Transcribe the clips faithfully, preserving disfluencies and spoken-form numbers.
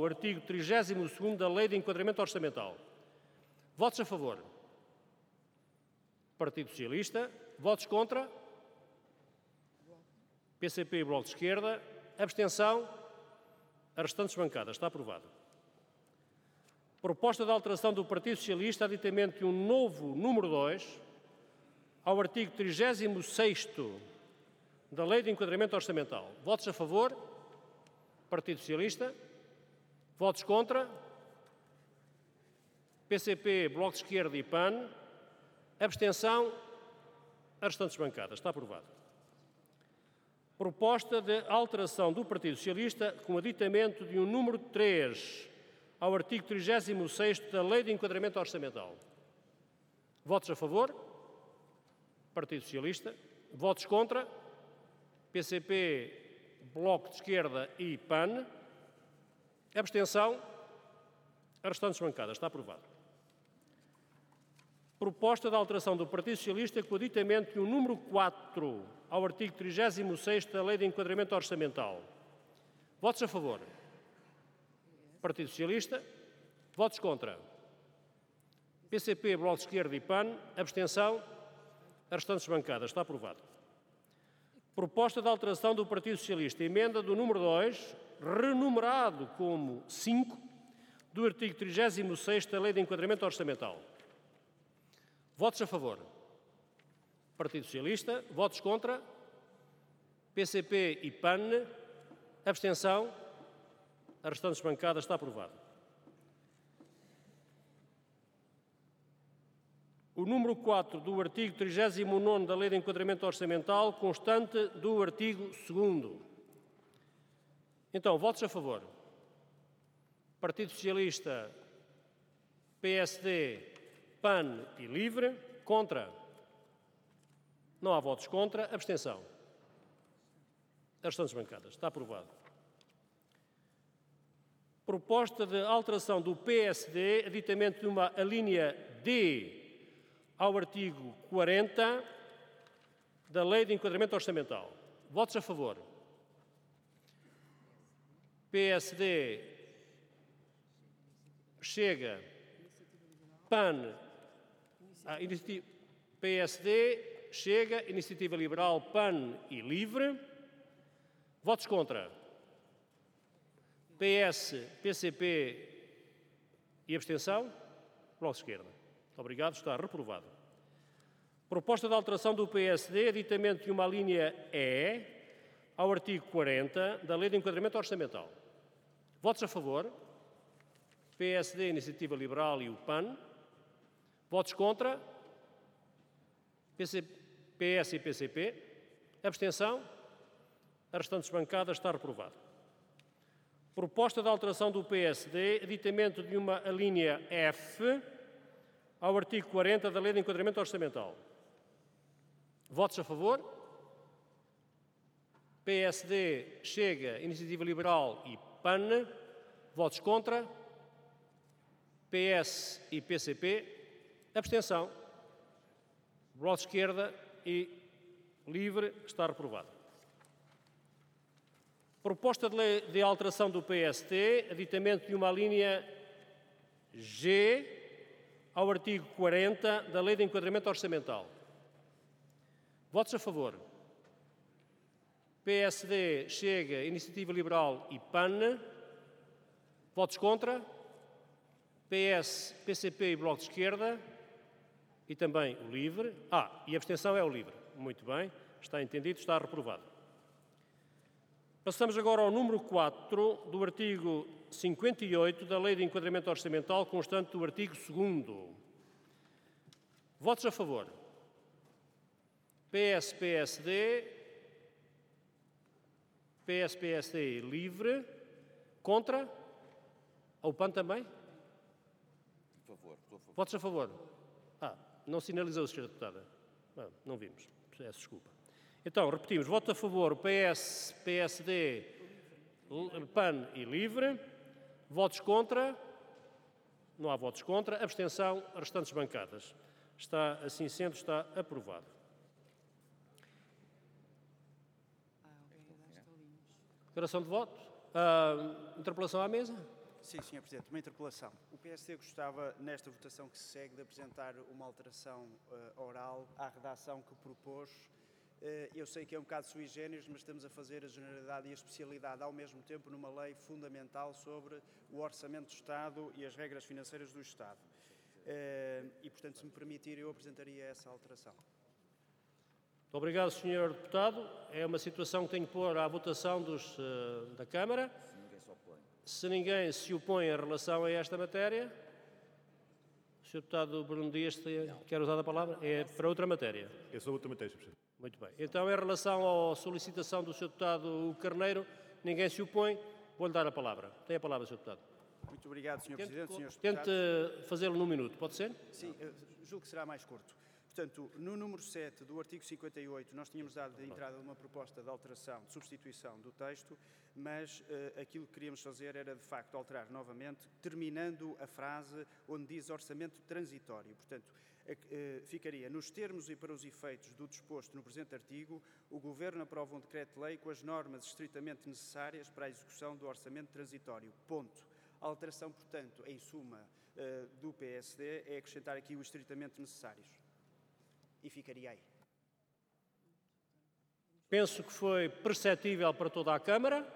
ao artigo trigésimo segundo da Lei de Enquadramento Orçamental. Votos a favor? Partido Socialista. Votos contra? P C P e Bloco de Esquerda. Abstenção? As restantes bancadas. Está aprovado. Proposta de alteração do Partido Socialista, aditamento de um novo número dois ao artigo trigésimo sexto da Lei de Enquadramento Orçamental. Votos a favor? Partido Socialista. Votos contra? P C P, Bloco de Esquerda e P A N. Abstenção? As restantes bancadas. Está aprovado. Proposta de alteração do Partido Socialista com aditamento de um número três ao artigo trigésimo sexto da Lei de Enquadramento Orçamental. Votos a favor? Partido Socialista. Votos contra? P C P, Bloco de Esquerda e P A N. Abstenção? As restantes bancadas. Está aprovado. Proposta de alteração do Partido Socialista com o aditamento de um número quatro ao artigo trigésimo sexto da Lei de Enquadramento Orçamental. Votos a favor? Partido Socialista. Votos contra? P C P, Bloco de Esquerda e P A N. Abstenção? As restantes bancadas. Está aprovado. Proposta de alteração do Partido Socialista. Emenda do número dois, renumerado como cinco, do artigo trigésimo sexto da Lei de Enquadramento Orçamental. Votos a favor? Partido Socialista. Votos contra? P C P e P A N. Abstenção? As restantes bancadas. Está aprovado. O número quatro do artigo trigésimo nono da Lei de Enquadramento Orçamental, constante do artigo segundo. Então, votos a favor? Partido Socialista, P S D, P A N e LIVRE. Contra? Não há votos contra. Abstenção? As restantes bancadas. Está aprovado. Proposta de alteração do P S D, aditamento de uma alínea D ao artigo quarenta da Lei de Enquadramento Orçamental. Votos a favor? P S D, Chega, P A N, ah, P S D, Chega, Iniciativa Liberal, P A N e LIVRE. Votos contra? P S, P C P e abstenção? Bloco de Esquerda. Muito obrigado. Está reprovado. Proposta de alteração do P S D, aditamento de uma linha E ao artigo quarenta da Lei de Enquadramento Orçamental. Votos a favor? P S D, Iniciativa Liberal e o P A N. Votos contra? P C, P S e P C P. Abstenção? As restantes bancadas. Está reprovado. Proposta de alteração do P S D, aditamento de uma alínea F ao artigo quarenta da Lei de Enquadramento Orçamental. Votos a favor? P S D, Chega, Iniciativa Liberal e P A N. Votos contra? P S e P C P. Abstenção? Bloco de Esquerda e LIVRE. Está reprovado. Proposta de lei de alteração do P S T, aditamento de uma linha G ao artigo quarenta da Lei de Enquadramento Orçamental. Votos a favor? P S D, Chega, Iniciativa Liberal e P A N. Votos contra? P S, P C P e Bloco de Esquerda. E também o LIVRE. Ah, e a abstenção é o LIVRE. Muito bem. Está entendido, está reprovado. Passamos agora ao número quatro do artigo cinquenta e oito da Lei de Enquadramento Orçamental, constante do artigo segundo. Votos a favor? P S, P S D, P S, P S D LIVRE. Contra? O P A N também? Por favor, por favor. Votos a favor? Ah, não sinalizou, senhora Deputada. Não, não vimos. Peço desculpa. Então, repetimos. Voto a favor o P S, P S D, P A N e LIVRE. Votos contra? Não há votos contra. Abstenção? As restantes bancadas. Está, assim sendo, está aprovado. Declaração de voto? Ah, interpelação à mesa? Sim, senhor Presidente, uma interpelação. O P S D gostava, nesta votação que se segue, de apresentar uma alteração uh, oral à redação que propôs. Uh, eu sei que é um bocado sui generis, mas estamos a fazer a generalidade e a especialidade ao mesmo tempo numa lei fundamental sobre o Orçamento do Estado e as regras financeiras do Estado. Uh, e, portanto, se me permitir, eu apresentaria essa alteração. Muito obrigado, senhor Deputado. É uma situação que tenho que pôr à votação dos, uh, da Câmara. Se ninguém se opõe em relação a esta matéria, o senhor Deputado Bruno Dias quer usar a palavra? É para outra matéria. É só outra matéria, senhor Presidente. Muito bem. Então, em relação à solicitação do senhor Deputado Carneiro, ninguém se opõe, vou-lhe dar a palavra. Tem a palavra, senhor Deputado. Muito obrigado, senhor Tente, Presidente. Senhores tente deputados. fazê-lo num minuto, pode ser? Sim, julgo que será mais curto. Portanto, no número sete do artigo cinquenta e oito, nós tínhamos dado de entrada uma proposta de alteração, de substituição do texto, mas uh, aquilo que queríamos fazer era, de facto, alterar novamente, terminando a frase onde diz orçamento transitório. Portanto, uh, ficaria, nos termos e para os efeitos do disposto no presente artigo, o Governo aprova um decreto-lei com as normas estritamente necessárias para a execução do orçamento transitório. Ponto. A alteração, portanto, em suma, uh, do P S D é acrescentar aqui o estritamente necessários. E ficaria aí. Penso que foi perceptível para toda a Câmara.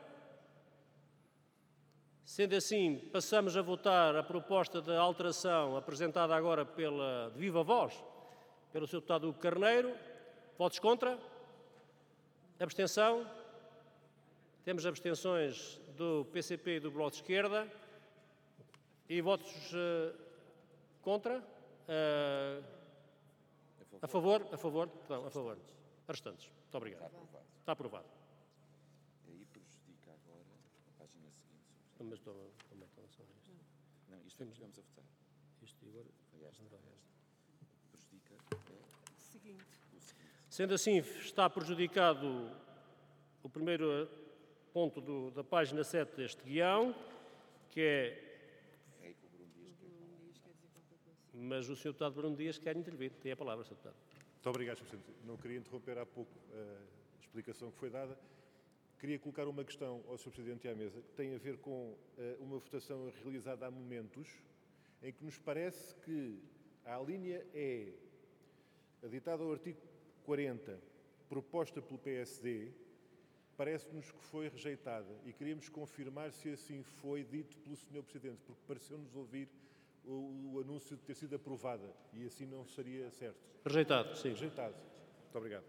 Sendo assim, passamos a votar a proposta de alteração apresentada agora pela, de viva voz pelo senhor Deputado Carneiro. Votos contra? Abstenção? Temos abstenções do P C P e do Bloco de Esquerda. E votos uh, contra? Uh, A favor? A favor? Perdão, a favor. A restantes. Muito obrigado. Está aprovado. Está aprovado. E aí prejudica agora a página seguinte. Mas estou, como é que estão a isto? Não, isto é que estamos a votar. Isto e agora? Foi esta. Prejudica é Seguinte. o seguinte. Sendo assim, está prejudicado o primeiro ponto do, da página sete deste guião, que é... É aí que o Bruno diz que é. Mas o senhor Deputado Bruno Dias quer intervir. Tem a palavra, senhor Deputado. Muito obrigado, senhor Presidente. Não queria interromper há pouco a explicação que foi dada. Queria colocar uma questão ao senhor Presidente e à mesa, que tem a ver com uma votação realizada há momentos, em que nos parece que a linha E, aditada ao artigo quarenta, proposta pelo P S D, parece-nos que foi rejeitada. E queríamos confirmar se assim foi dito pelo senhor Presidente, porque pareceu-nos ouvir o, o anúncio de ter sido aprovada, e assim não seria certo. Rejeitado, sim. Rejeitado. Muito obrigado.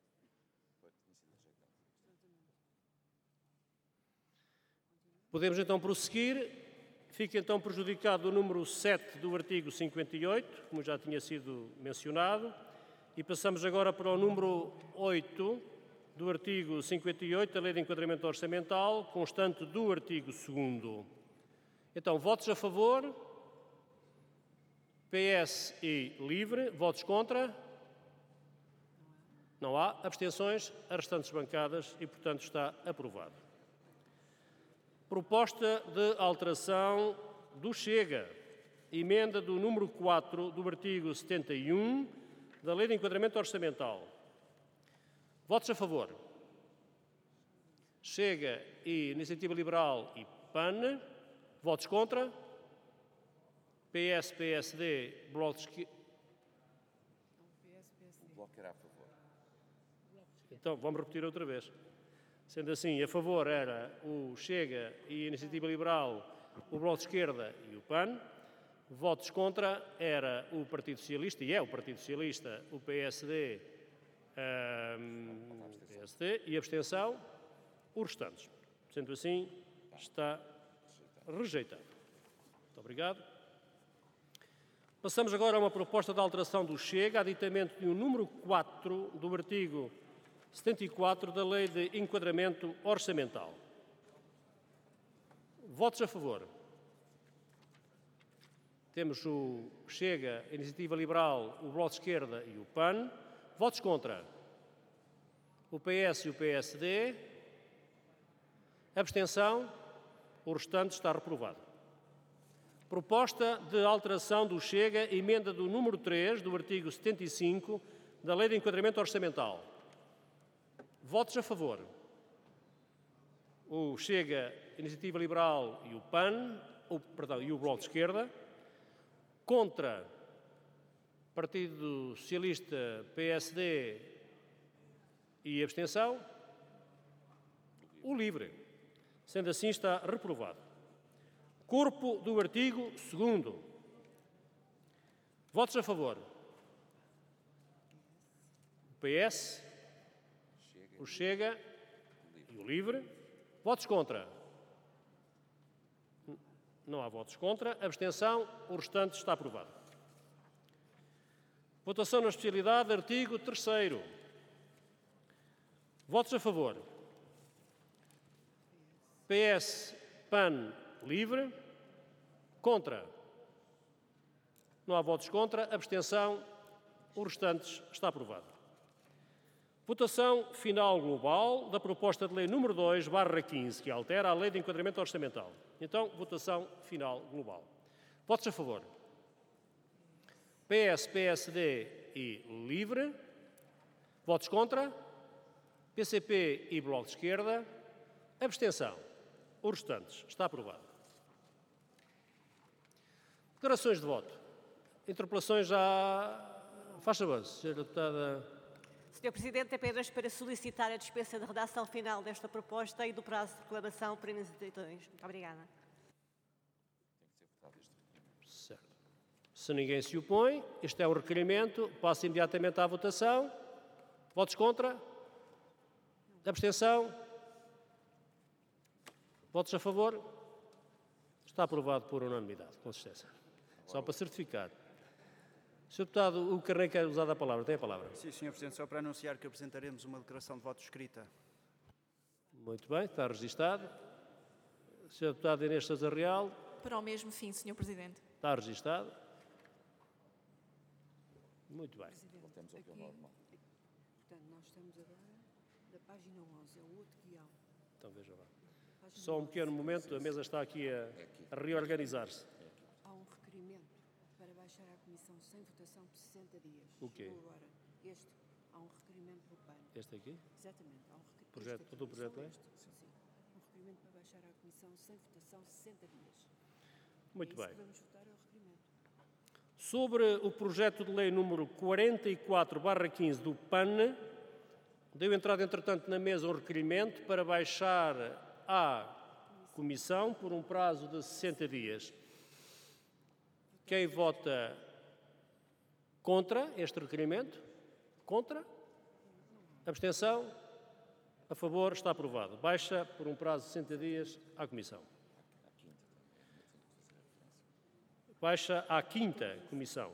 Podemos então prosseguir. Fica então prejudicado o número sete do artigo cinquenta e oito, como já tinha sido mencionado, e passamos agora para o número oito do artigo cinquenta e oito da Lei de Enquadramento Orçamental, constante do artigo segundo. Então, votos a favor... P S e LIVRE. Votos contra? Não há. Abstenções? As restantes bancadas e, portanto, está aprovado. Proposta de alteração do Chega. Emenda do número quatro do artigo setenta e um da Lei de Enquadramento Orçamental. Votos a favor? Chega e Iniciativa Liberal e P A N. Votos contra? P S, P S D, Bloco de Esquerda. O Bloco era a favor. Então, vamos repetir outra vez. Sendo assim, a favor era o Chega e a Iniciativa Liberal, o Bloco de Esquerda e o P A N. Votos contra era o Partido Socialista, e é o Partido Socialista, o P S D, um, P S D e abstenção, os restantes. Sendo assim, está rejeitado. Muito obrigado. Passamos agora a uma proposta de alteração do Chega, aditamento de um número quatro do artigo setenta e quatro da Lei de Enquadramento Orçamental. Votos a favor? Temos o Chega, a Iniciativa Liberal, o Bloco de Esquerda e o P A N. Votos contra? O P S e o P S D. Abstenção? O restante está reprovado. Proposta de alteração do Chega, emenda do número três do artigo setenta e cinco da Lei de Enquadramento Orçamental. Votos a favor? O Chega, Iniciativa Liberal e o P A N. o, perdão, e o Bloco de Esquerda. Contra Partido Socialista, P S D e abstenção, o LIVRE. Sendo assim, está reprovado. Corpo do artigo segundo. Votos a favor. O P S, o Chega e o LIVRE. Votos contra. Não há votos contra. Abstenção. O restante está aprovado. Votação na especialidade, artigo terceiro. Votos a favor. P S, P A N, LIVRE. Contra. Não há votos contra. Abstenção. O restante está aprovado. Votação final global da proposta de lei número dois barra quinze, que altera a Lei de Enquadramento Orçamental. Então, votação final global. Votos a favor. P S, P S D e LIVRE. Votos contra. P C P e Bloco de Esquerda. Abstenção. Os restantes. Está aprovado. Declarações de voto. Interpelações já... Faz favor, senhora Deputada. senhor Presidente, apenas para solicitar a dispensa de redação final desta proposta e do prazo de reclamação para iniciativas. Muito obrigada. Certo. Se ninguém se opõe, este é o requerimento. Passo imediatamente à votação. Votos contra? Abstenção? Votos a favor? Está aprovado por unanimidade, com certeza. Só para certificar. senhor Deputado, o Carneiro quer usar a palavra. Tem a palavra. Sim, senhor Presidente, só para anunciar que apresentaremos uma declaração de voto escrita. Muito bem, está registado. senhor Deputado Inês Sousa Real. Para o mesmo fim, senhor Presidente. Está registado. Muito bem. Voltamos ao que é normal. Portanto, nós estamos agora na página onze, é o outro guião. Então veja lá. Só um pequeno momento, a mesa está aqui a, a reorganizar-se. Há um requerimento para baixar à Comissão sem votação por sessenta dias. O quê? Chegou agora. Este, há um requerimento do P A N. Este aqui? Exatamente, há um requerimento. Projeto, este aqui, do projeto só é? este. Sim, sim. Um requerimento para baixar à Comissão sem votação sessenta dias. Muito é isso bem. que vamos votar é o requerimento. Sobre o projeto de lei número quarenta e quatro barra quinze do P A N, deu entrada, entretanto, na mesa um requerimento para baixar à Comissão por um prazo de sessenta dias. Quem vota contra este requerimento? Contra? Abstenção? A favor? Está aprovado. Baixa por um prazo de sessenta dias à Comissão. Baixa à quinta Comissão.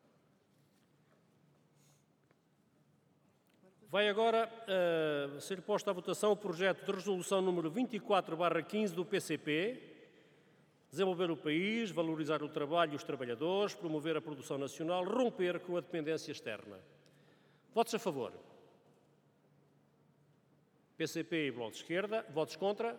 Vai agora uh, ser posto à votação o projeto de resolução número vinte e quatro barra quinze do P C P. Desenvolver o país, valorizar o trabalho e os trabalhadores, promover a produção nacional, romper com a dependência externa. Votos a favor? P C P e Bloco de Esquerda. Votos contra?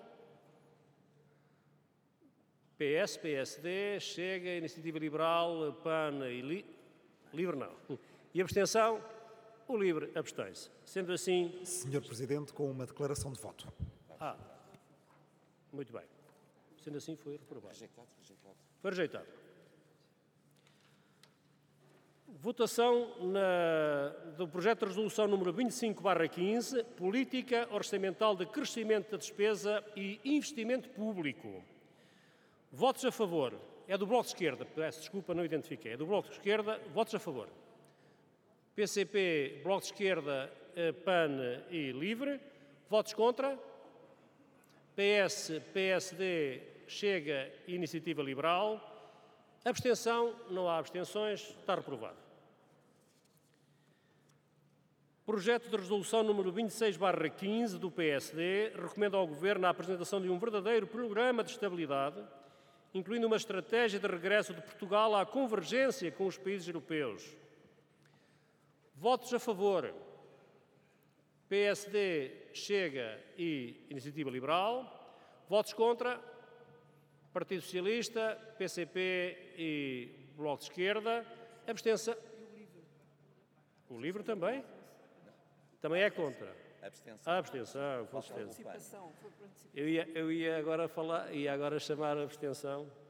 P S, P S D, Chega, Iniciativa Liberal, P A N e Li... LIVRE não. E abstenção? O LIVRE abstém-se. Sendo assim... senhor Presidente, com uma declaração de voto. Ah, muito bem. Sendo assim, foi reprovado. Rejeitado, rejeitado. Foi rejeitado. Votação na, do projeto de resolução número vinte e cinco barra quinze, Política Orçamental de Crescimento da Despesa e Investimento Público. Votos a favor. É do Bloco de Esquerda. Peço desculpa, não identifiquei. É do Bloco de Esquerda. Votos a favor. P C P, Bloco de Esquerda, P A N e LIVRE. Votos contra? P S, P S D, Chega e Iniciativa Liberal. Abstenção? Não há abstenções. Está reprovado. Projeto de resolução número vinte e seis barra quinze do P S D recomenda ao Governo a apresentação de um verdadeiro programa de estabilidade, incluindo uma estratégia de regresso de Portugal à convergência com os países europeus. Votos a favor. P S D, Chega e Iniciativa Liberal. Votos contra. Partido Socialista, P C P e Bloco de Esquerda. Abstenção. O LIVRE também? Também é contra. Abstenção. A abstenção, com certeza. Eu ia, eu ia agora falar, ia agora chamar a abstenção.